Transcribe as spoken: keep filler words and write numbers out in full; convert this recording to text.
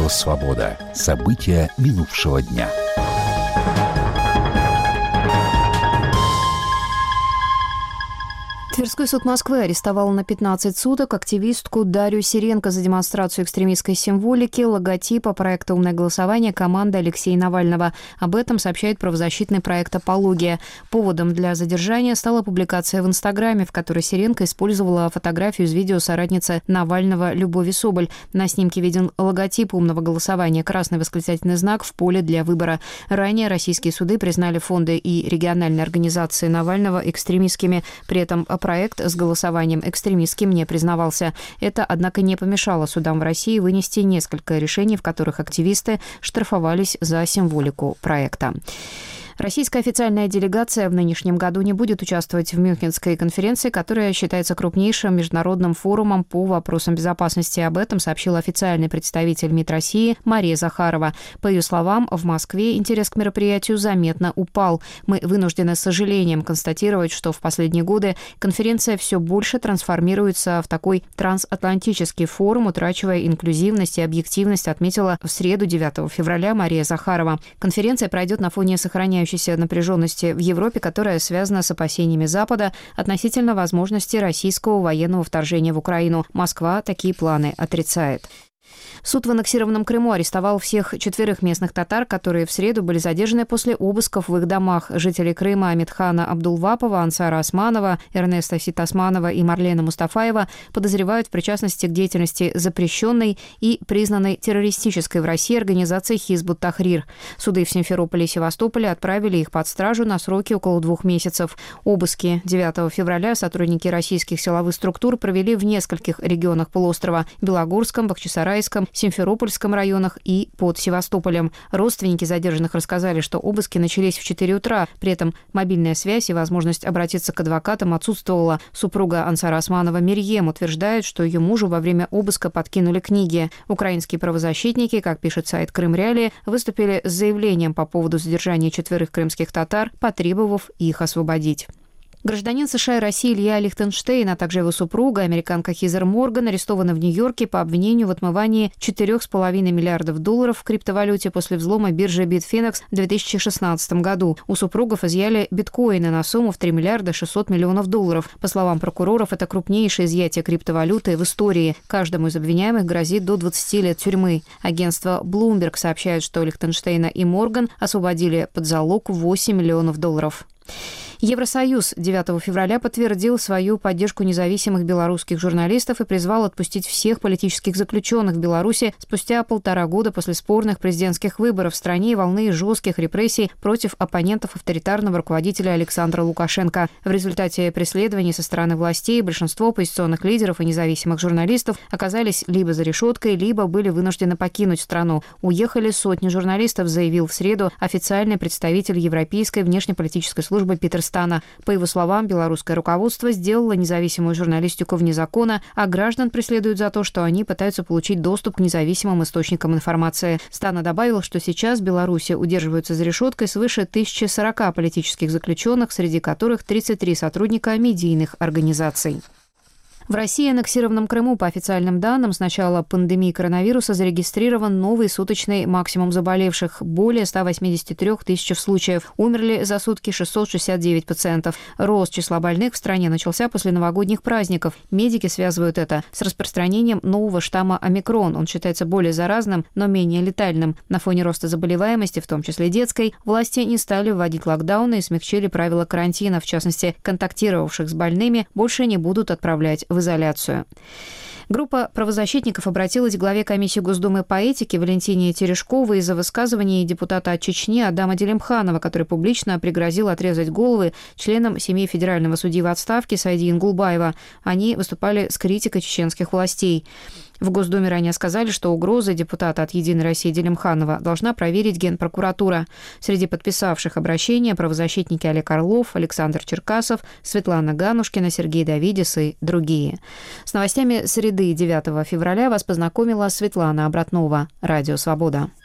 «Свобода». События минувшего дня. Тверской суд Москвы арестовал на пятнадцать суток активистку Дарью Сиренко за демонстрацию экстремистской символики, логотипа проекта «Умное голосование» команды Алексея Навального. Об этом сообщает правозащитный проект «Апология». Поводом для задержания стала публикация в Инстаграме, в которой Сиренко использовала фотографию из видео соратницы Навального Любови Соболь. На снимке виден логотип «Умного голосования», красный восклицательный знак в поле для выбора. Ранее российские суды признали фонды и региональные организации Навального экстремистскими. При этом проект с голосованием экстремистским не признавался. Это, однако, не помешало судам в России вынести несколько решений, в которых активисты штрафовались за символику проекта. Российская официальная делегация в нынешнем году не будет участвовать в Мюнхенской конференции, которая считается крупнейшим международным форумом по вопросам безопасности. Об этом сообщил официальный представитель МИД России Мария Захарова. По ее словам, в Москве интерес к мероприятию заметно упал. Мы вынуждены с сожалением констатировать, что в последние годы конференция все больше трансформируется в такой трансатлантический форум, утрачивая инклюзивность и объективность, отметила в среду девятого февраля Мария Захарова. Конференция пройдет на фоне сохраняющейся напряженности в Европе, которая связана с опасениями Запада относительно возможности российского военного вторжения в Украину. Москва такие планы отрицает. Суд в аннексированном Крыму арестовал всех четверых местных татар, которые в среду были задержаны после обысков в их домах. Жители Крыма Амитхана Абдулвапова, Ансара Османова, Эрнеста Ситосманова и Марлена Мустафаева подозревают в причастности к деятельности запрещенной и признанной террористической в России организации Хизбут Тахрир. Суды в Симферополе и Севастополе отправили их под стражу на сроки около двух месяцев. Обыски девятого февраля сотрудники российских силовых структур провели в нескольких регионах полуострова – Белогорском, Бахчисарайском, Симферопольском районах и под Севастополем. Родственники задержанных рассказали, что обыски начались в четыре утра. При этом мобильная связь и возможность обратиться к адвокатам отсутствовала. Супруга Ансара Османова Мирьем утверждает, что ее мужу во время обыска подкинули книги. Украинские правозащитники, как пишет сайт Крым Реалии, выступили с заявлением по поводу задержания четверых крымских татар, потребовав их освободить. Гражданин США и России Илья Лихтенштейн, а также его супруга, американка Хизер Морган, арестованы в Нью-Йорке по обвинению в отмывании четыре с половиной миллиардов долларов в криптовалюте после взлома биржи Bitfinex в две тысячи шестнадцатом году. У супругов изъяли биткоины на сумму в три миллиарда шестьсот миллионов долларов. По словам прокуроров, это крупнейшее изъятие криптовалюты в истории. Каждому из обвиняемых грозит до двадцати лет тюрьмы. Агентство Bloomberg сообщает, что Лихтенштейна и Морган освободили под залог восемь миллионов долларов. Евросоюз девятого февраля подтвердил свою поддержку независимых белорусских журналистов и призвал отпустить всех политических заключенных в Беларуси спустя полтора года после спорных президентских выборов в стране и волны жестких репрессий против оппонентов авторитарного руководителя Александра Лукашенко. В результате преследований со стороны властей большинство оппозиционных лидеров и независимых журналистов оказались либо за решеткой, либо были вынуждены покинуть страну. Уехали сотни журналистов, заявил в среду официальный представитель Европейской внешнеполитической службы Питер Стана. По его словам, белорусское руководство сделало независимую журналистику вне закона, а граждан преследуют за то, что они пытаются получить доступ к независимым источникам информации. Стана добавил, что сейчас в Беларуси удерживаются за решеткой свыше тысячи сорока политических заключенных, среди которых тридцать три сотрудника медийных организаций. В России и аннексированном Крыму, по официальным данным, с начала пандемии коронавируса зарегистрирован новый суточный максимум заболевших – более ста восьмидесяти трёх тысяч случаев. Умерли за сутки шестьсот шестьдесят девять пациентов. Рост числа больных в стране начался после новогодних праздников. Медики связывают это с распространением нового штамма омикрон. Он считается более заразным, но менее летальным. На фоне роста заболеваемости, в том числе детской, власти не стали вводить локдауны и смягчили правила карантина. В частности, контактировавших с больными больше не будут отправлять в изоляцию. Группа правозащитников обратилась к главе комиссии Госдумы по этике Валентине Терешковой из-за высказываний депутата от Чечни Адама Делимханова, который публично пригрозил отрезать головы членам семьи федерального судьи в отставке Сайди Ингулбаева. Они выступали с критикой чеченских властей. В Госдуме ранее сказали, что угрозы депутата от «Единой России» Делимханова должна проверить Генпрокуратура. Среди подписавших обращение правозащитники Олег Орлов, Александр Черкасов, Светлана Ганушкина, Сергей Давидис и другие. С новостями среды девятого февраля вас познакомила Светлана Обратнова. Радио «Свобода».